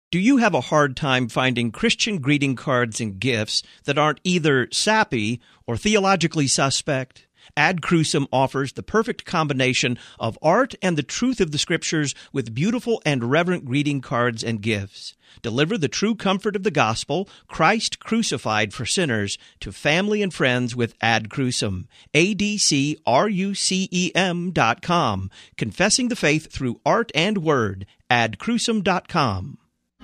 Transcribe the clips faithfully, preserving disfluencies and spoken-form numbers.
Do you have a hard time finding Christian greeting cards and gifts that aren't either sappy or theologically suspect? Ad Crucem offers the perfect combination of art and the truth of the Scriptures with beautiful and reverent greeting cards and gifts. Deliver the true comfort of the gospel, Christ crucified for sinners, to family and friends with Ad Crucem. A D C R U C E M dot com. Confessing the faith through art and word. ad crucem dot com.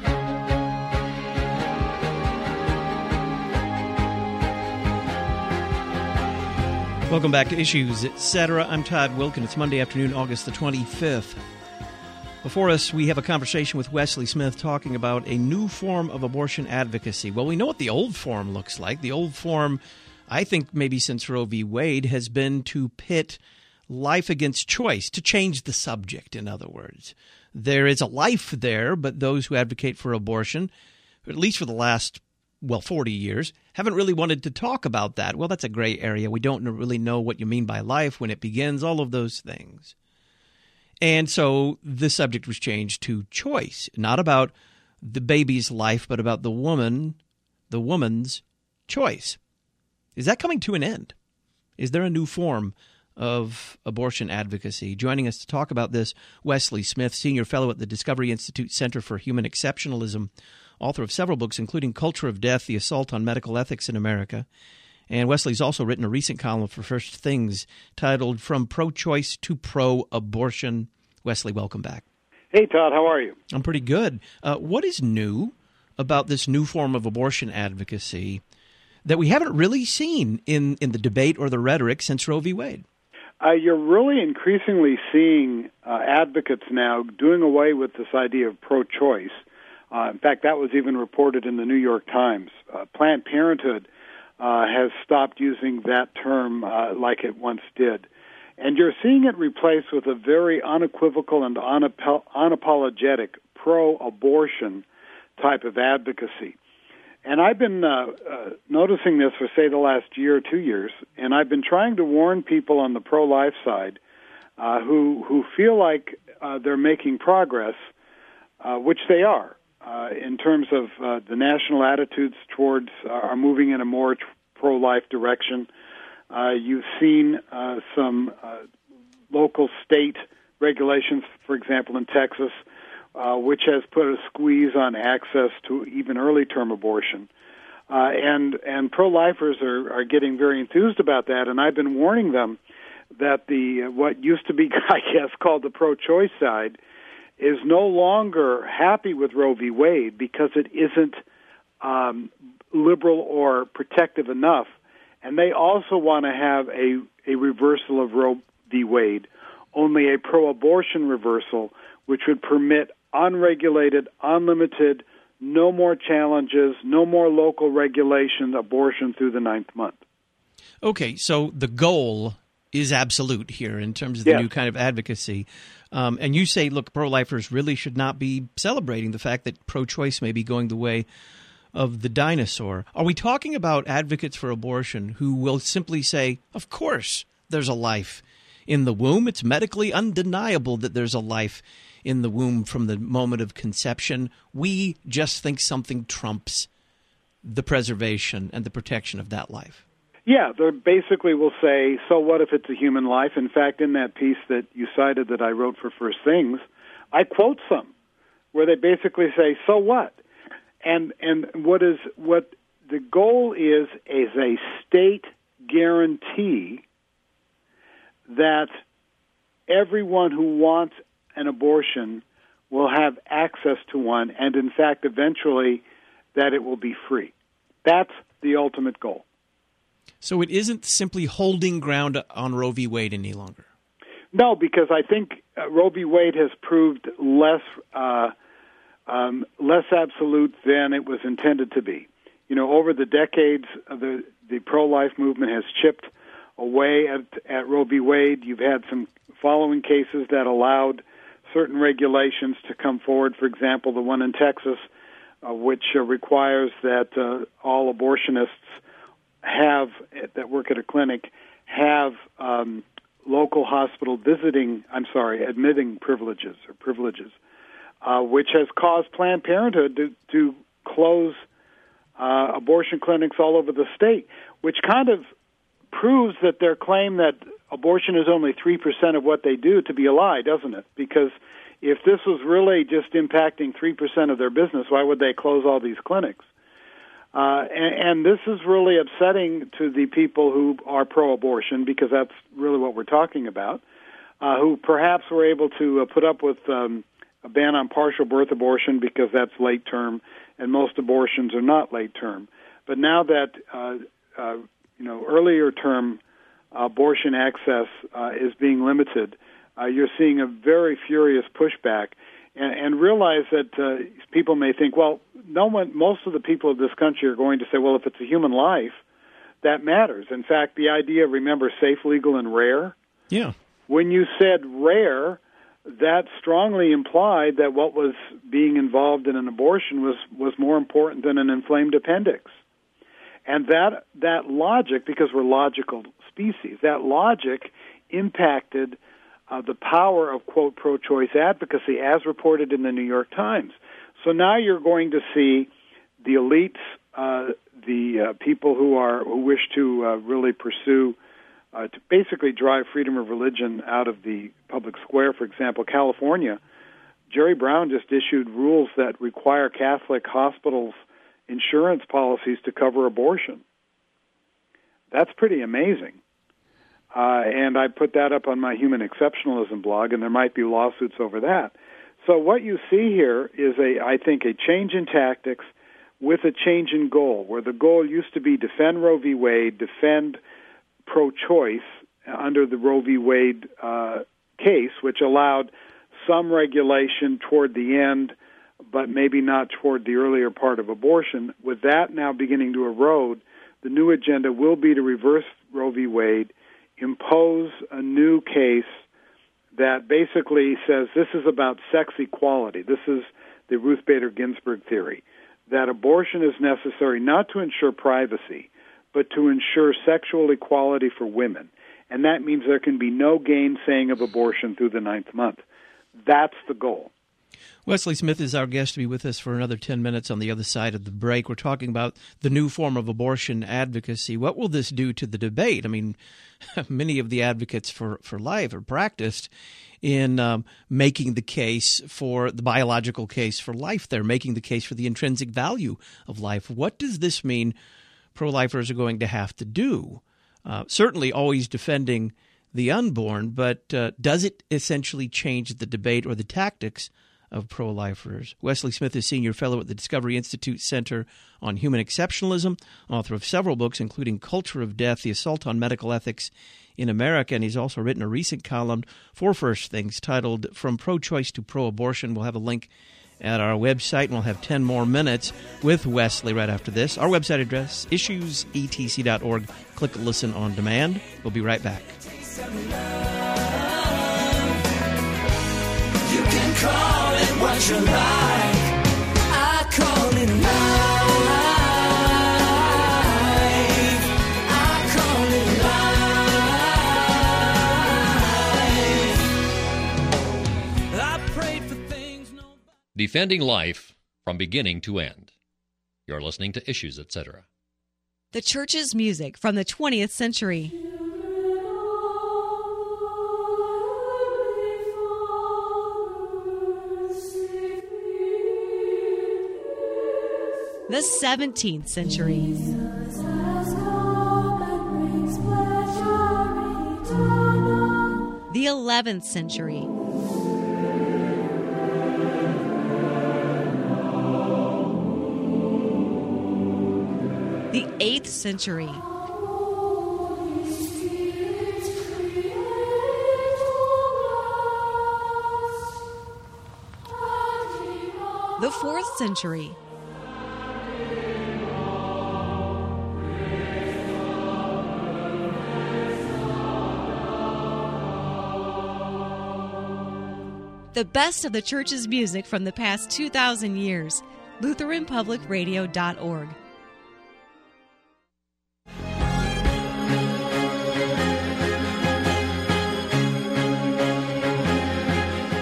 Welcome back to Issues, et cetera. I'm Todd Wilken. It's Monday afternoon, August the twenty-fifth. Before us, we have a conversation with Wesley Smith talking about a new form of abortion advocacy. Well, we know what the old form looks like. The old form, I think maybe since Roe v. Wade, has been to pit life against choice, to change the subject, in other words. There is a life there, but those who advocate for abortion, at least for the last well, forty years, haven't really wanted to talk about that. Well, that's a gray area. We don't really know what you mean by life, when it begins, all of those things. And so the subject was changed to choice, not about the baby's life, but about the woman, the woman's choice. Is that coming to an end? Is there a new form of abortion advocacy? Joining us to talk about this, Wesley Smith, Senior Fellow at the Discovery Institute Center for Human Exceptionalism, author of several books, including Culture of Death, The Assault on Medical Ethics in America. And Wesley's also written a recent column for First Things titled From Pro-Choice to Pro-Abortion. Wesley, welcome back. Hey, Todd, how are you? I'm pretty good. Uh, what is new about this new form of abortion advocacy that we haven't really seen in, in the debate or the rhetoric since Roe v. Wade? Uh, you're really increasingly seeing uh, advocates now doing away with this idea of pro-choice. Uh, in fact, that was even reported in the New York Times. Uh, Planned Parenthood uh, has stopped using that term uh, like it once did. And you're seeing it replaced with a very unequivocal and unap- unapologetic pro-abortion type of advocacy. And I've been uh, uh, noticing this for, say, the last year or two years, and I've been trying to warn people on the pro-life side uh, who, who feel like uh, they're making progress, uh, which they are. Uh, in terms of uh, the national attitudes towards uh, are moving in a more t- pro-life direction. Uh, you've seen uh, some uh, local state regulations, for example, in Texas, uh, which has put a squeeze on access to even early-term abortion. Uh, and and pro-lifers are, are getting very enthused about that, and I've been warning them that the uh, what used to be, I guess, called the pro-choice side is no longer happy with Roe v. Wade because it isn't um, liberal or protective enough. And they also want to have a, a reversal of Roe v. Wade, only a pro-abortion reversal, which would permit unregulated, unlimited, no more challenges, no more local regulation, abortion through the ninth month. Okay, so the goal is absolute here in terms of the yes. new kind of advocacy. Um, and you say, look, pro-lifers really should not be celebrating the fact that pro-choice may be going the way of the dinosaur. Are we talking about advocates for abortion who will simply say, of course there's a life in the womb? It's medically undeniable that there's a life in the womb from the moment of conception. We just think something trumps the preservation and the protection of that life. Yeah, they basically will say, so what if it's a human life? In fact, in that piece that you cited that I wrote for First Things, I quote some where they basically say, so what? And and what is what the goal is is a state guarantee that everyone who wants an abortion will have access to one, and in fact, eventually, that it will be free. That's the ultimate goal. So it isn't simply holding ground on Roe v. Wade any longer? No, because I think uh, Roe v. Wade has proved less uh, um, less absolute than it was intended to be. You know, over the decades, uh, the the pro-life movement has chipped away at, at Roe v. Wade. You've had some following cases that allowed certain regulations to come forward. For example, the one in Texas, uh, which uh, requires that uh, all abortionists have that work at a clinic have um, local hospital visiting, I'm sorry, admitting privileges or privileges. uh, which has caused Planned Parenthood to, to close uh, abortion clinics all over the state, which kind of proves that their claim that abortion is only three percent of what they do to be a lie, doesn't it? Because if this was really just impacting three percent of their business, why would they close all these clinics? Uh, and, and this is really upsetting to the people who are pro-abortion, because that's really what we're talking about, uh, who perhaps were able to uh, put up with um, a ban on partial birth abortion because that's late term, and most abortions are not late term. But now that uh, uh, you know earlier term abortion access uh, is being limited, uh, you're seeing a very furious pushback. And, and realize that uh, people may think, well, no one, most of the people of this country are going to say, well, if it's a human life, that matters. In fact, the idea, remember, safe, legal, and rare? Yeah. When you said rare, that strongly implied that what was being involved in an abortion was, was more important than an inflamed appendix. And that that logic, because we're logical species, that logic impacted Uh, the power of, quote, pro-choice advocacy as reported in the New York Times. So now you're going to see the elites, uh, the uh, people who are who wish to uh, really pursue, uh, to basically drive freedom of religion out of the public square. For example, California, Jerry Brown just issued rules that require Catholic hospitals' insurance policies to cover abortion. That's pretty amazing. Uh, and I put that up on my Human Exceptionalism blog, and there might be lawsuits over that. So what you see here is, a, I think, a change in tactics with a change in goal, where the goal used to be defend Roe v. Wade, defend pro-choice under the Roe v. Wade uh, case, which allowed some regulation toward the end, but maybe not toward the earlier part of abortion. With that now beginning to erode, the new agenda will be to reverse Roe v. Wade, impose a new case that basically says this is about sex equality. This is the Ruth Bader Ginsburg theory, that abortion is necessary not to ensure privacy, but to ensure sexual equality for women. And that means there can be no gainsaying of abortion through the ninth month. That's the goal. Wesley Smith is our guest to be with us for another ten minutes on the other side of the break. We're talking about the new form of abortion advocacy. What will this do to the debate? I mean, many of the advocates for, for life are practiced in um, making the case for the biological case for life. They're making the case for the intrinsic value of life. What does this mean pro-lifers are going to have to do? Uh, certainly always defending the unborn, but uh, does it essentially change the debate or the tactics of pro-lifers? Wesley Smith is Senior Fellow at the Discovery Institute Center on Human Exceptionalism, author of several books, including Culture of Death, The Assault on Medical Ethics in America, and he's also written a recent column for First Things titled From Pro-Choice to Pro-Abortion. We'll have a link at our website, and we'll have ten more minutes with Wesley right after this. Our website address, issues e t c dot org. Click Listen on Demand. We'll be right back. You can call it what you like. I call it life. I call it life. I prayed for things nobody... Defending life from beginning to end. You're listening to Issues, et cetera. The church's music from the twentieth century. The seventeenth century. The eleventh century. The eighth century. The fourth century. The best of the church's music from the past two thousand years. Lutheran Public Radio dot org.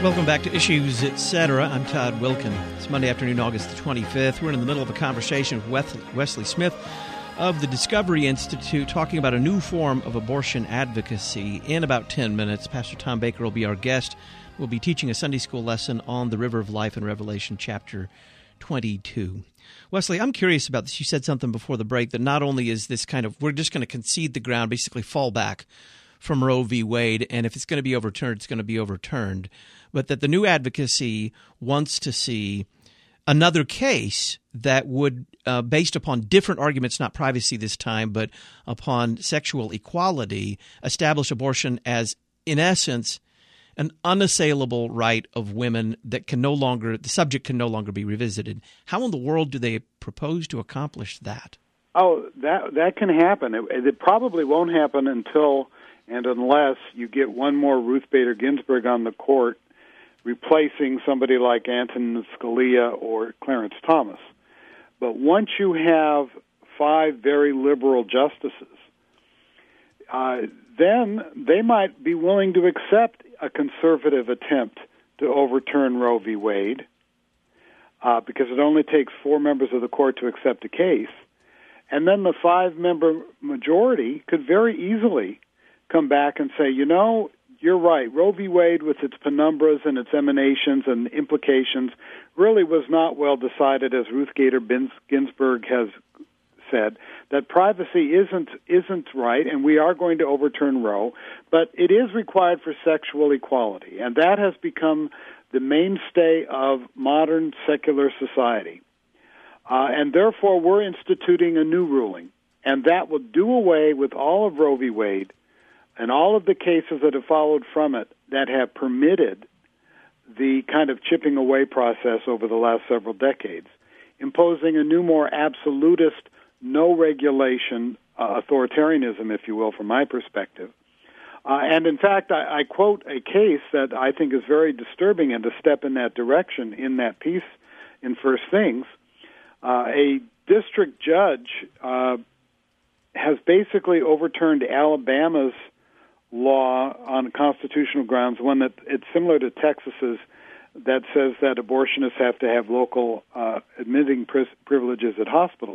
Welcome back to Issues, et cetera. I'm Todd Wilkin. It's Monday afternoon, August the twenty-fifth. We're in the middle of a conversation with Wesley Smith of the Discovery Institute talking about a new form of abortion advocacy. In about ten minutes, Pastor Tom Baker will be our guest. We'll be teaching a Sunday school lesson on the River of Life in Revelation chapter twenty-two. Wesley, I'm curious about this. You said something before the break that not only is this kind of, we're just going to concede the ground, basically fall back from Roe v. Wade, and if it's going to be overturned, it's going to be overturned, but that the new advocacy wants to see another case that would, uh, based upon different arguments, not privacy this time, but upon sexual equality, establish abortion as, in essence, an unassailable right of women that can no longer, the subject can no longer be revisited. How in the world do they propose to accomplish that? Oh, that that can happen. It, it probably won't happen until and unless you get one more Ruth Bader Ginsburg on the court, replacing somebody like Antonin Scalia or Clarence Thomas. But once you have five very liberal justices, uh, then they might be willing to accept a conservative attempt to overturn Roe v. Wade, uh, because it only takes four members of the court to accept a case. And then the five-member majority could very easily come back and say, you know, you're right, Roe v. Wade with its penumbras and its emanations and implications really was not well decided, as Ruth Bader Ginsburg has said, that privacy isn't isn't right, and we are going to overturn Roe, but it is required for sexual equality, and that has become the mainstay of modern secular society. Uh, and therefore, we're instituting a new ruling, and that will do away with all of Roe v. Wade and all of the cases that have followed from it that have permitted the kind of chipping away process over the last several decades, imposing a new, more absolutist, no regulation uh, authoritarianism, if you will, from my perspective. Uh, and in fact, I, I quote a case that I think is very disturbing and a step in that direction in that piece in First Things. Uh, a district judge uh, has basically overturned Alabama's law on constitutional grounds, one that it's similar to Texas's, that says that abortionists have to have local uh, admitting pri- privileges at hospitals,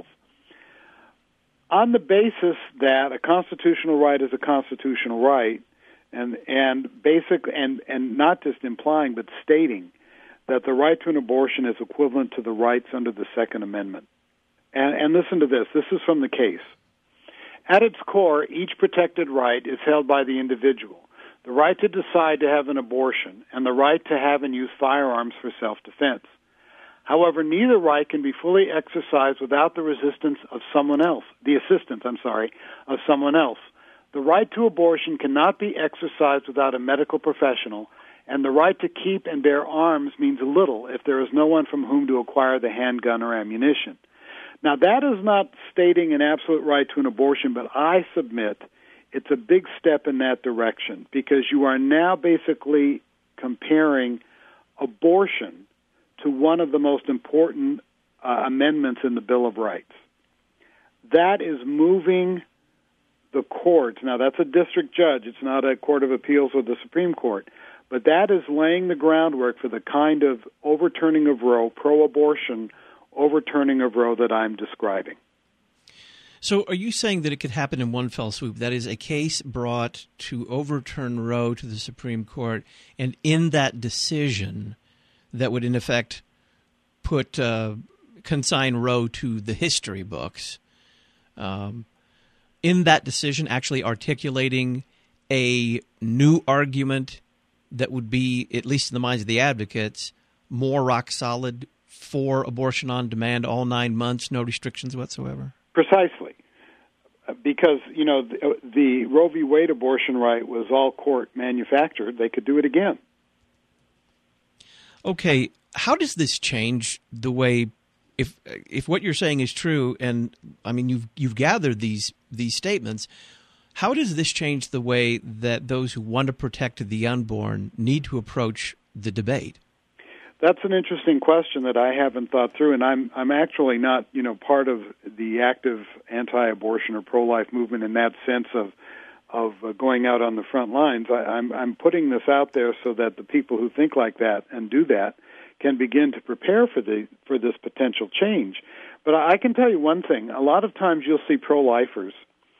on the basis that a constitutional right is a constitutional right, and and basic and and not just implying but stating that the right to an abortion is equivalent to the rights under the Second Amendment. And, and listen to this. This is from the case. At its core, each protected right is held by the individual, the right to decide to have an abortion and the right to have and use firearms for self-defense. However, neither right can be fully exercised without the resistance of someone else, the assistance, I'm sorry, of someone else. The right to abortion cannot be exercised without a medical professional, and the right to keep and bear arms means little if there is no one from whom to acquire the handgun or ammunition. Now, that is not stating an absolute right to an abortion, but I submit it's a big step in that direction, because you are now basically comparing abortion to one of the most important uh, amendments in the Bill of Rights. That is moving the courts. Now, that's a district judge. It's not a court of appeals or the Supreme Court. But that is laying the groundwork for the kind of overturning of Roe, pro-abortion overturning of Roe that I'm describing. So are you saying that it could happen in one fell swoop? That is, a case brought to overturn Roe to the Supreme Court, and in that decision that would, in effect, put uh, consign Roe to the history books, um, in that decision actually articulating a new argument that would be, at least in the minds of the advocates, more rock solid for abortion on demand, all nine months, no restrictions whatsoever? Precisely. Because, you know, the, the Roe v. Wade abortion right was all court manufactured. They could do it again. Okay, how does this change the way, if if what you're saying is true, and I mean you've you've gathered these these statements, how does this change the way that those who want to protect the unborn need to approach the debate? That's an interesting question that I haven't thought through, and I'm I'm actually not, you know, part of the active anti-abortion or pro-life movement in that sense of of uh, going out on the front lines. I, I'm, I'm putting this out there so that the people who think like that and do that can begin to prepare for the for this potential change. But I, I can tell you one thing. A lot of times you'll see pro-lifers,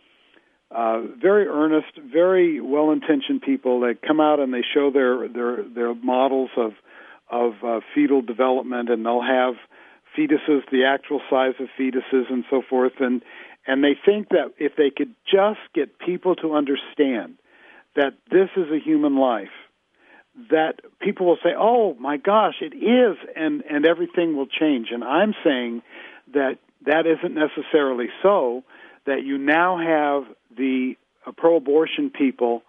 uh, very earnest, very well-intentioned people that come out and they show their, their, their models of, of uh, fetal development, and they'll have fetuses, the actual size of fetuses and so forth, and And they think that if they could just get people to understand that this is a human life, that people will say, oh, my gosh, it is, and, and everything will change. And I'm saying that that isn't necessarily so, that you now have the uh, pro-abortion people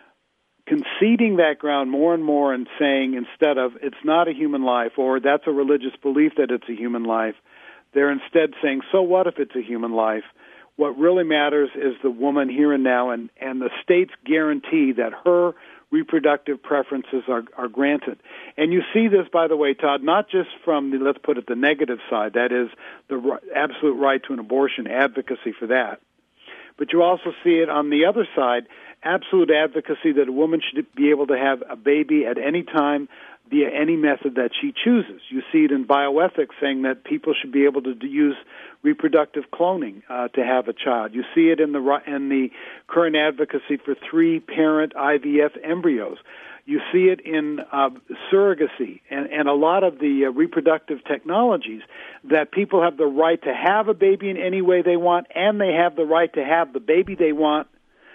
conceding that ground more and more and saying, instead of it's not a human life or that's a religious belief that it's a human life, they're instead saying, so what if it's a human life? What really matters is the woman here and now, and, and the states guarantee that her reproductive preferences are, are granted. And you see this, by the way, Todd, not just from the, let's put it, the negative side, that is the r- absolute right to an abortion, advocacy for that. But you also see it on the other side, absolute advocacy that a woman should be able to have a baby at any time via any method that she chooses. You see it in bioethics saying that people should be able to use reproductive cloning uh, to have a child. You see it in the in the current advocacy for three-parent I V F embryos. You see it in uh, surrogacy and, and a lot of the uh, reproductive technologies, that people have the right to have a baby in any way they want, and they have the right to have the baby they want.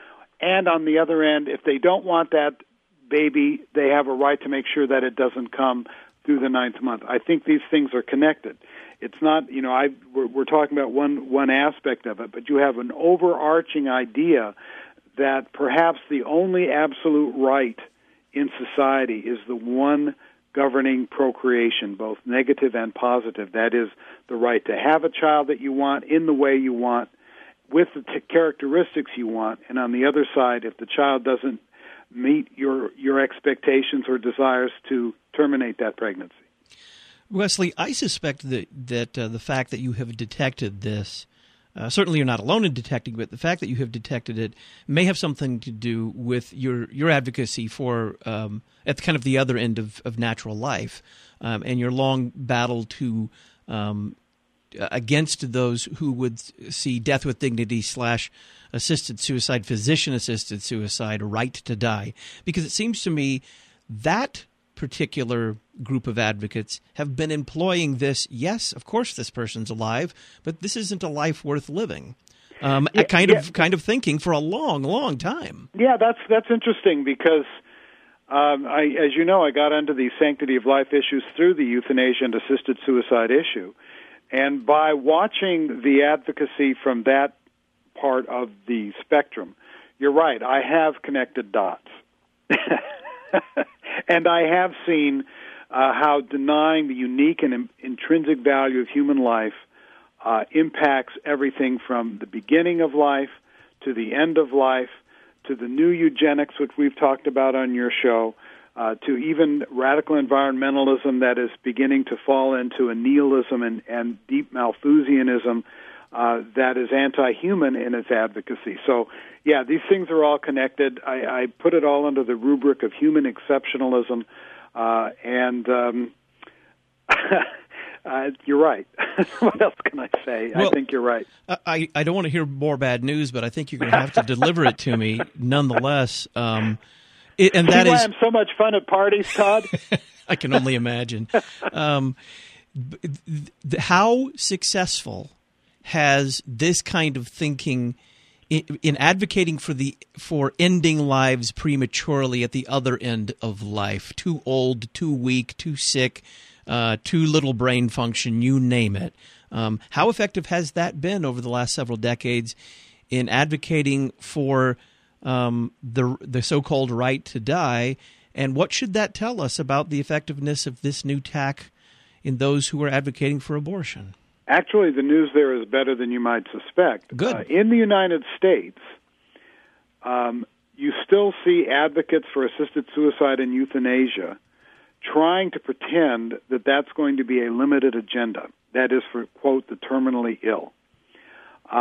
And on the other end, if they don't want that baby, they have a right to make sure that it doesn't come through the ninth month. I think these things are connected. It's not, you know, I we're, we're talking about one one aspect of it, but you have an overarching idea that perhaps the only absolute right in society is the one governing procreation, both negative and positive. That is the right to have a child that you want in the way you want, with the t- characteristics you want. And on the other side, if the child doesn't meet your your expectations or desires, to terminate that pregnancy. Wesley, I suspect that that uh, the fact that you have detected this, uh, certainly you're not alone in detecting, but the fact that you have detected it may have something to do with your your advocacy for um, at the kind of the other end of, of natural life, um, and your long battle to um, against those who would see death with dignity slash assisted suicide, physician-assisted suicide, a right to die. Because it seems to me that particular group of advocates have been employing this, yes, of course this person's alive, but this isn't a life worth living. Um, yeah, a kind yeah. of kind of thinking for a long, long time. Yeah, that's that's interesting because, um, I, as you know, I got into the sanctity of life issues through the euthanasia and assisted suicide issue. And by watching the advocacy from that part of the spectrum, you're right, I have connected dots. And I have seen uh, how denying the unique and in- intrinsic value of human life uh, impacts everything from the beginning of life to the end of life to the new eugenics, which we've talked about on your show, uh, to even radical environmentalism that is beginning to fall into a nihilism and, and deep Malthusianism uh, that is anti-human in its advocacy. So, yeah, these things are all connected. I, I put it all under the rubric of human exceptionalism, uh, and um, uh, you're right. What else can I say? Well, I think you're right. I, I don't want to hear more bad news, but I think you're going to have to deliver it to me nonetheless. Um, it, and that See why is I'm so much fun at parties, Todd? I can only imagine. Um, th- th- how successful has this kind of thinking in, in advocating for the for ending lives prematurely at the other end of life? Too old, too weak, too sick, uh, too little brain function, you name it. Um, how effective has that been over the last several decades in advocating for um, the the so-called right to die? And what should that tell us about the effectiveness of this new tack in those who are advocating for abortion? Actually, the news there is better than you might suspect. Good. Uh, in the United States, um, you still see advocates for assisted suicide and euthanasia trying to pretend that that's going to be a limited agenda. That is for, quote, the terminally ill. Uh,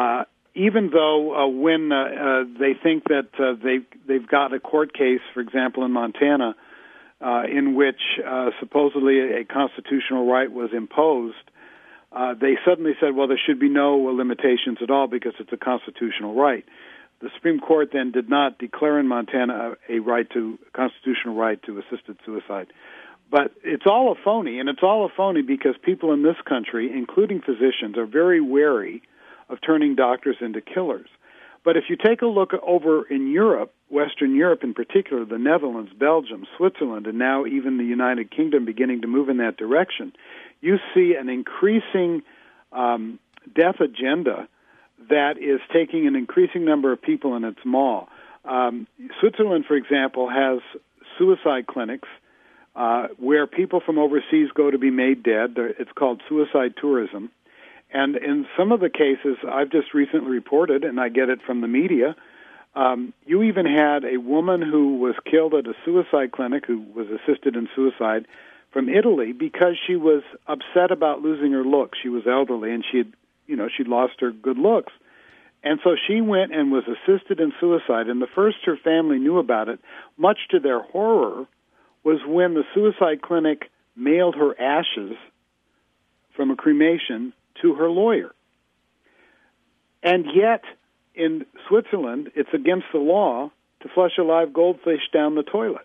even though uh, when uh, uh, they think that uh, they've, they've got a court case, for example, in Montana, uh, in which uh, supposedly a constitutional right was imposed, uh, they suddenly said, well, there should be no limitations at all because it's a constitutional right. The Supreme Court then did not declare in Montana a, a right to a constitutional right to assisted suicide. But it's all a phony, and it's all a phony because people in this country, including physicians, are very wary of turning doctors into killers. But if you take a look over in Europe, Western Europe in particular, the Netherlands, Belgium, Switzerland, and now even the United Kingdom beginning to move in that direction, you see an increasing um, death agenda that is taking an increasing number of people in its maw. Um, Switzerland, for example, has suicide clinics uh, where people from overseas go to be made dead. It's called suicide tourism. And in some of the cases I've just recently reported, and I get it from the media, um, you even had a woman who was killed at a suicide clinic who was assisted in suicide from Italy because she was upset about losing her looks. She was elderly, and she had, you know, she'd lost her good looks. And so she went and was assisted in suicide. And the first her family knew about it, much to their horror, was when the suicide clinic mailed her ashes from a cremation to her lawyer. And yet, in Switzerland, it's against the law to flush a live goldfish down the toilet.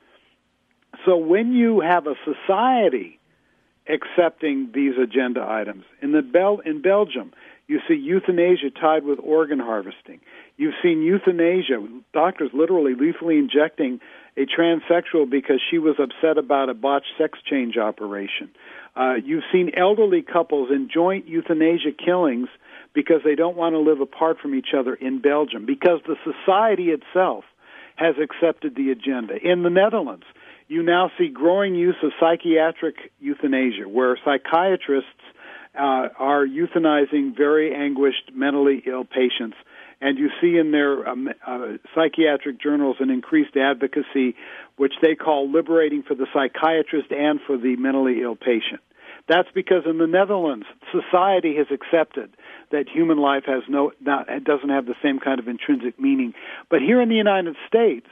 So when you have a society accepting these agenda items, in the Bel- in Belgium, you see euthanasia tied with organ harvesting. You've seen euthanasia, doctors literally lethally injecting a transsexual because she was upset about a botched sex change operation. Uh, you've seen elderly couples in joint euthanasia killings because they don't want to live apart from each other in Belgium, because the society itself has accepted the agenda. In the Netherlands, you now see growing use of psychiatric euthanasia, where psychiatrists uh, are euthanizing very anguished, mentally ill patients. And you see in their um, uh, psychiatric journals an increased advocacy, which they call liberating for the psychiatrist and for the mentally ill patient. That's because in the Netherlands, society has accepted that human life has no, not, it doesn't have the same kind of intrinsic meaning. But here in the United States,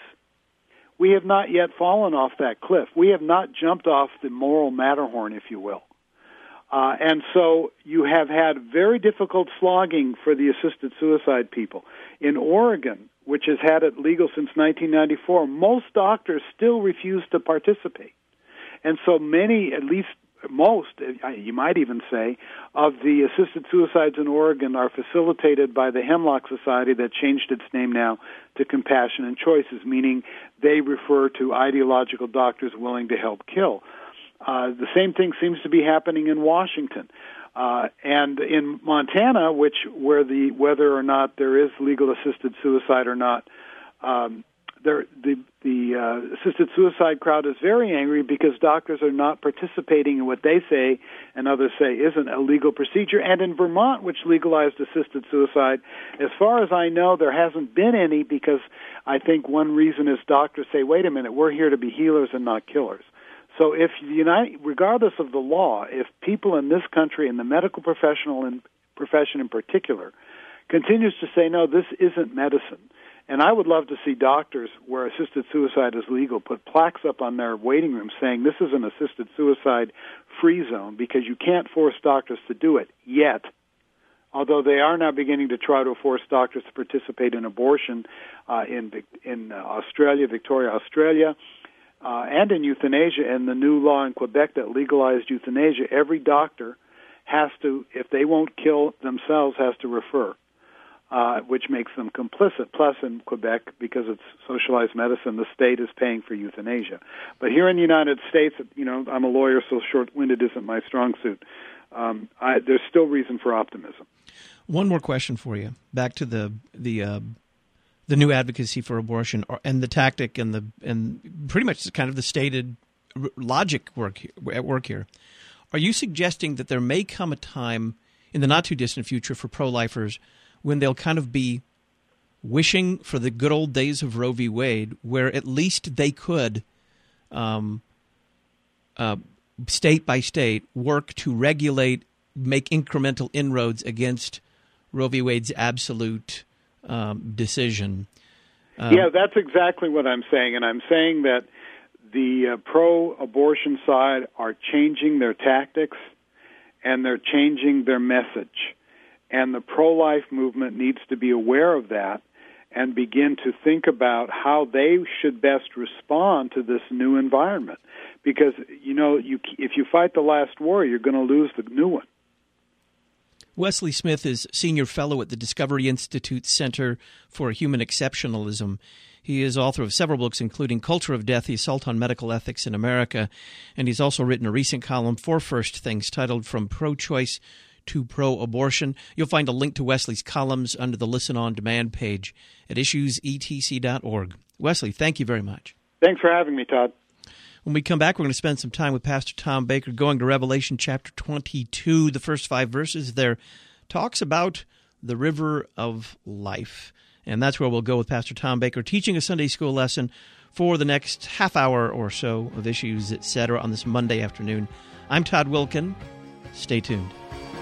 we have not yet fallen off that cliff. We have not jumped off the moral Matterhorn, if you will. Uh, and so you have had very difficult slogging for the assisted suicide people. In Oregon, which has had it legal since nineteen ninety-four, most doctors still refuse to participate. And so many, at least most, you might even say, of the assisted suicides in Oregon are facilitated by the Hemlock Society that changed its name now to Compassion and Choices, meaning they refer to ideological doctors willing to help kill. Uh, the same thing seems to be happening in Washington. Uh, and in Montana, which where the whether or not there is legal assisted suicide or not, um, there, the the uh, assisted suicide crowd is very angry because doctors are not participating in what they say and others say isn't a legal procedure. And in Vermont, which legalized assisted suicide, as far as I know, there hasn't been any because I think one reason is doctors say, wait a minute, we're here to be healers and not killers. So if the United, regardless of the law, if people in this country, and the medical professional in, profession in particular, continues to say, no, this isn't medicine, and I would love to see doctors, where assisted suicide is legal, put plaques up on their waiting room saying this is an assisted suicide free zone because you can't force doctors to do it yet, although they are now beginning to try to force doctors to participate in abortion uh, in, in uh, Australia, Victoria, Australia, Uh, and in euthanasia, and the new law in Quebec that legalized euthanasia, every doctor has to, if they won't kill themselves, has to refer, uh, which makes them complicit. Plus, in Quebec, because it's socialized medicine, the state is paying for euthanasia. But here in the United States, you know, I'm a lawyer, so short-winded isn't my strong suit. Um, I, there's still reason for optimism. One more question for you. Back to the the. Uh the new advocacy for abortion and the tactic and the and pretty much kind of the stated logic work at work here. Are you suggesting that there may come a time in the not-too-distant future for pro-lifers when they'll kind of be wishing for the good old days of Roe v. Wade, where at least they could, um, uh, state by state, work to regulate, make incremental inroads against Roe v. Wade's absolute um, decision. Um, yeah, that's exactly what I'm saying, and I'm saying that the uh, pro-abortion side are changing their tactics and they're changing their message. And the pro-life movement needs to be aware of that and begin to think about how they should best respond to this new environment. Because, you know, you, if you fight the last war, you're going to lose the new one. Wesley Smith is Senior Fellow at the Discovery Institute Center for Human Exceptionalism. He is author of several books, including Culture of Death, The Assault on Medical Ethics in America, and he's also written a recent column for First Things titled From Pro-Choice to Pro-Abortion. You'll find a link to Wesley's columns under the Listen On Demand page at issues e t c dot org. Wesley, thank you very much. Thanks for having me, Todd. When we come back, we're going to spend some time with Pastor Tom Baker going to Revelation chapter twenty-two. The first five verses there talks about the river of life. And that's where we'll go with Pastor Tom Baker teaching a Sunday school lesson for the next half hour or so of Issues, et cetera, on this Monday afternoon. I'm Todd Wilkin. Stay tuned.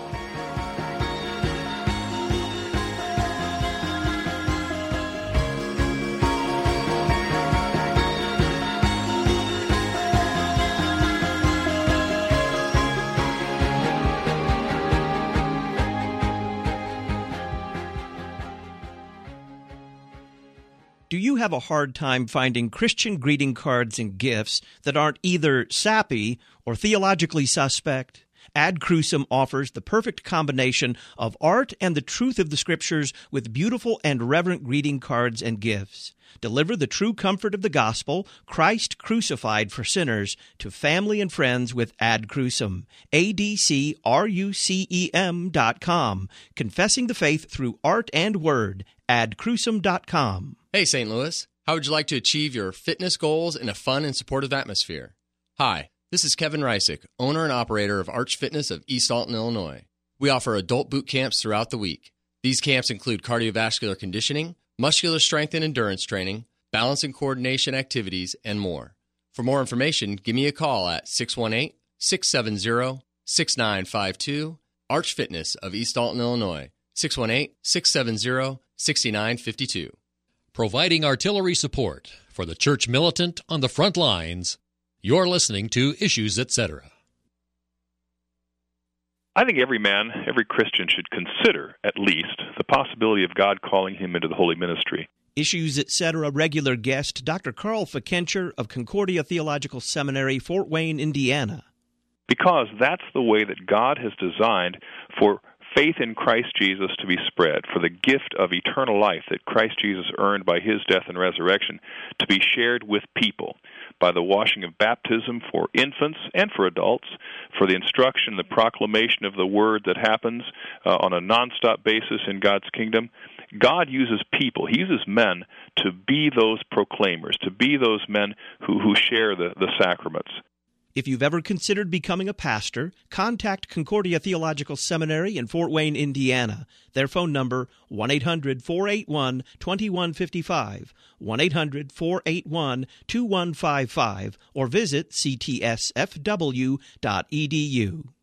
Do you have a hard time finding Christian greeting cards and gifts that aren't either sappy or theologically suspect? Ad Crucem offers the perfect combination of art and the truth of the Scriptures with beautiful and reverent greeting cards and gifts. Deliver the true comfort of the gospel, Christ crucified for sinners, to family and friends with Ad Crucem. A D C R U C E M dot com. Confessing the faith through art and word. ad crucem dot com. Hey, Saint Louis. How would you like to achieve your fitness goals in a fun and supportive atmosphere? Hi, this is Kevin Reisick, owner and operator of Arch Fitness of East Alton, Illinois. We offer adult boot camps throughout the week. These camps include cardiovascular conditioning, muscular strength and endurance training, balance and coordination activities, and more. For more information, give me a call at six one eight, six seven zero, six nine five two, Arch Fitness of East Alton, Illinois, six one eight, six seven zero, six nine five two. Providing artillery support for the church militant on the front lines, you're listening to Issues, et cetera. I think every man, every Christian should consider, at least, the possibility of God calling him into the holy ministry. Issues, et cetera. Regular guest, Doctor Carl Fikencher of Concordia Theological Seminary, Fort Wayne, Indiana. Because that's the way that God has designed for faith in Christ Jesus to be spread, for the gift of eternal life that Christ Jesus earned by his death and resurrection to be shared with people by the washing of baptism for infants and for adults, for the instruction, the proclamation of the word that happens uh, on a nonstop basis in God's kingdom. God uses people, he uses men to be those proclaimers, to be those men who, who share the, the sacraments. If you've ever considered becoming a pastor, contact Concordia Theological Seminary in Fort Wayne, Indiana. Their phone number, one eight hundred, four eight one, two one five five, one eight hundred, four eight one, two one five five, or visit c t s f w dot e d u.